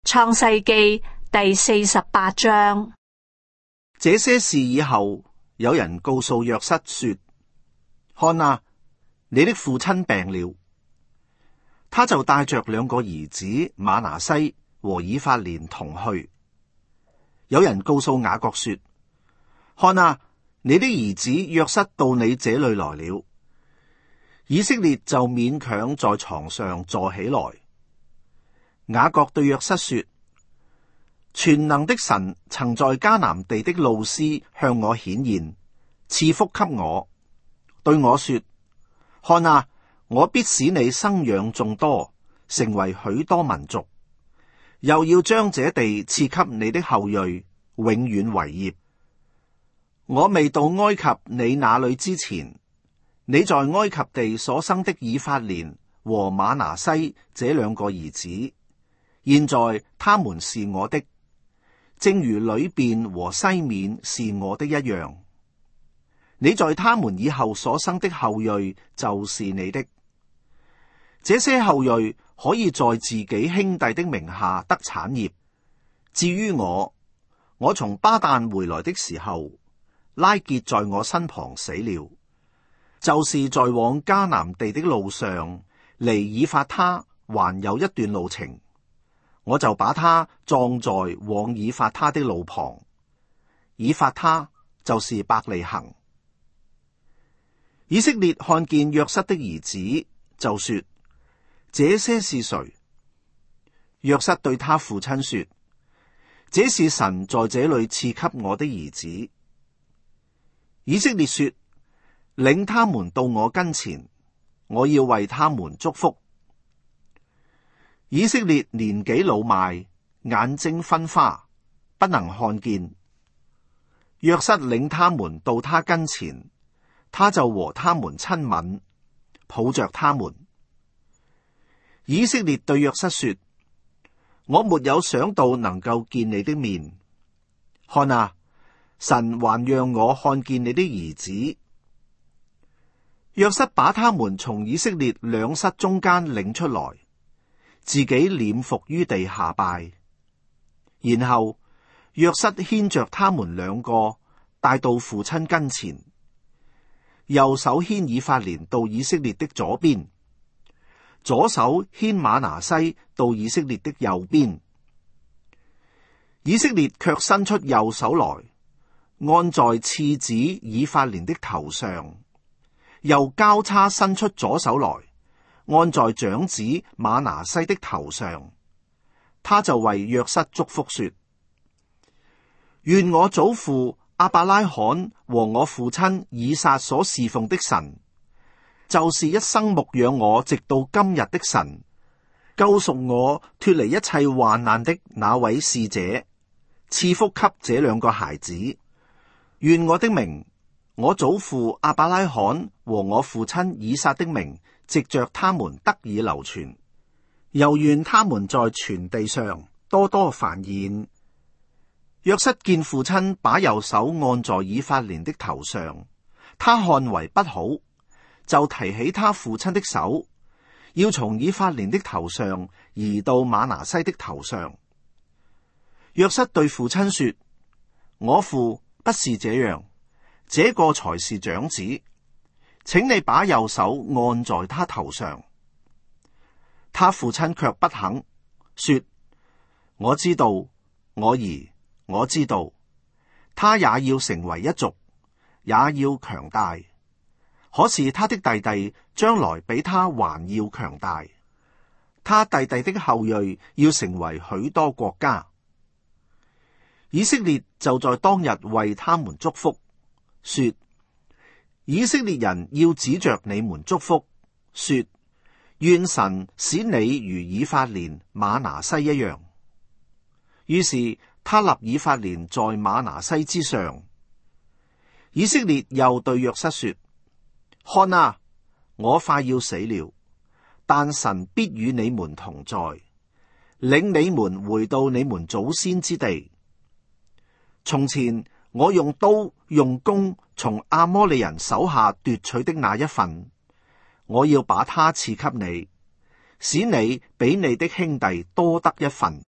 創世記第48章。 這些事以後，有人告訴約瑟說：看啊，你的父親病了。他就帶着兩個兒子瑪拿西和以法蓮同去。有人告訴雅各說：看啊，你的兒子約瑟到你這裏來了。以色列就勉強在床上坐起來。雅各對約瑟說：全能的神曾在迦南地的路斯向我顯現，賜福給我，對我說：看啊，我必使你生養眾多，成為許多民族，又要將這地賜給你的後裔，永遠為業。我未到埃及你那裏之前，你在埃及地所生的以法蓮和瑪拿西這兩個兒子，現在他們是我的，正如流便和西緬是我的一樣。你在他們以後所生的後裔就是你的。這些後裔可以在自己兄弟的名下得產業。至於我從巴旦回來的時候，拉結在我身旁死了，就是在往迦南地的路上，離以法他還有一段路程，我就把他葬在往以法他的路旁。以法他就是伯利恆。以色列看見約瑟的兒子，就說：這些是誰？約瑟對他父親說：這是神在這裏賜給我的兒子。以色列說：領他們到我跟前，我要為他們祝福。以色列年紀老邁，眼睛昏花，不能看見。約瑟領他們到他跟前，他就和他們親吻，抱着他們。以色列對約瑟說：我沒有想到能夠見你的面，看啊，神還讓我看見你的兒子。約瑟把他們從以色列兩室中間領出來，自己臉伏於地下拜。然後約瑟牽着他們兩個帶到父親跟前，右手牽以法蓮到以色列的左邊，左手牽瑪拿西到以色列的右邊。以色列卻伸出右手來，按在次子以法蓮的頭上，又交叉伸出左手來，按在長子瑪拿西的頭上。他就為約瑟祝福說：願我祖父亞伯拉罕和我父親以撒所侍奉的神，就是一生牧養我直到今日的神，救贖我脫離一切患難的那位使者，賜福給這兩個孩子。願我的名，我祖父亞伯拉罕和我父親以撒的名，藉着他們得以流傳。又願他們在全地上多多繁衍。約瑟見父親把右手按在以法蓮的頭上，他看為不好，就提起他父親的手，要從以法蓮的頭上移到瑪拿西的頭上。約瑟對父親說：我父不是這樣，這個才是長子，請你把右手按在他頭上。他父親卻不肯，說：我知道，我兒，我知道，他也要成為一族，也要強大。可是他的弟弟將來比他還要強大，他弟弟的後裔要成為許多國家。以色列就在當日為他們祝福，說：以色列人要指着你們祝福，說：願神使你如以法蓮、瑪拿西一樣。於是他立以法蓮在瑪拿西之上。以色列又對約瑟說：看啊，我快要死了，但神必與你們同在，領你們回到你們祖先之地。從前我用刀用弓從亞摩利人手下奪取的那一份，我要把它賜給你，使你比你的兄弟多得一份。